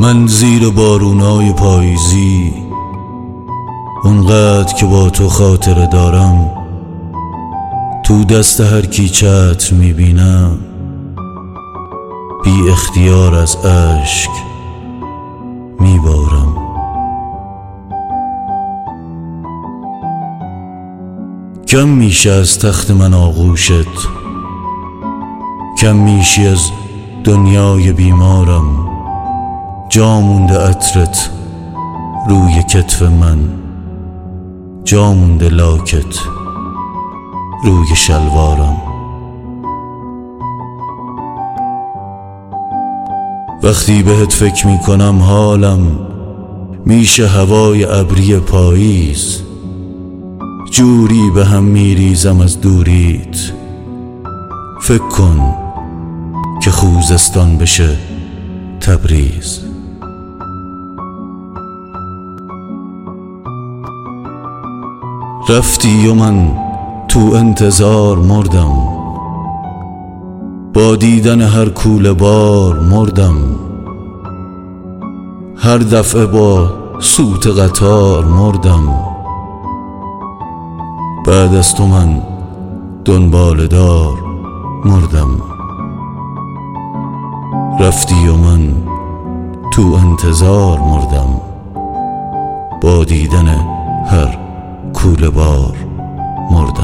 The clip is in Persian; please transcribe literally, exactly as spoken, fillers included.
من زیر بارونای پاییزی اونقدر که با تو خاطره دارم، تو دست هر کی چتر میبینم بی اختیار از اشک میبارم. کم میشه از تخت من آغوشت، کم میشی از دنیای بیمارم. جا مونده عطرت روی کتف من، جا مونده لاکت روی شلوارم. وقتی بهت فکر میکنم حالم میشه هوای ابری پاییز. جوری به هم میریزم از دوریت، فکر کن که خوزستان بشه تبریز. رفتی و من تو انتظار مردم، با دیدن هر کوله بار مردم. هر دفعه با سوت قطار مردم. بعد از تو من دنبال دار مردم. رفتی و من تو انتظار مردم، با دیدن هر کوله بار مردم.